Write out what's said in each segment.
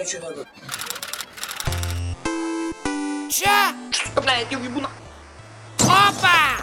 что надо? Чё? Бля, я тебя уебу на... Опа!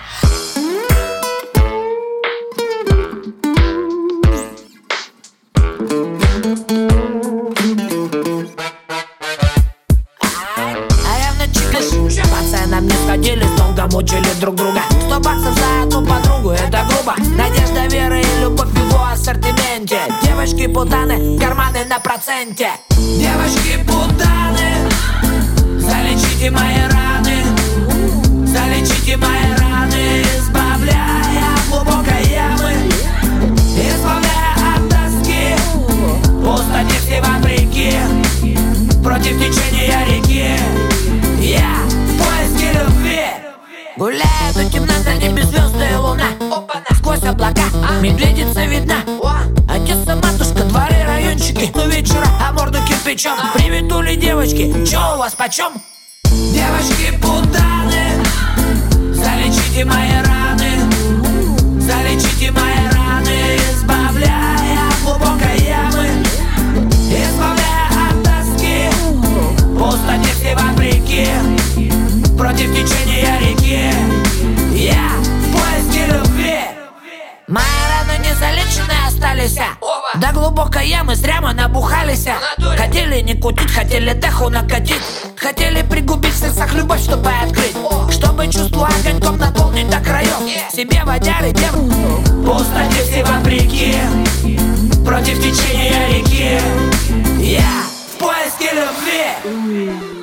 Пацанам не сходились, долго мучили друг друга. 100 баксов за одну подругу, это грубо. Надежда, вера и любовь в его ассортименте. Девочки-путаны, карманы на проценте. Девочки-путаны, залечите мои раны. Залечите мои раны, избавляя от глубокой ямы. Избавляя от тоски, пустоте все вопреки. Против течения реки я в поиске любви. Гуляет у темна на небе звезды и луна. Сквозь облака медведица видна. Одесса, матушка, дворы, райончики. Ну вечера, а морду кирпичом. Приветули девочки, чё у вас почем? Девочки-путаны, залечите мои раны. Залечите мои раны, избавляя от глубокой ямы. Избавляя от тоски, пустоте все вопреки. Против течения реки я в поиске любви. Мои раны не залеченные остались. До глубокой ямы зря мы набухались. Хотели не кутить, хотели деху накатить. Хотели пригубить в сердцах любовь, чтобы открыть. Чтобы чувство огоньком наполнить до краев. Себе водяли дев. Пустоте все вопреки. Против течения реки я в поиске любви.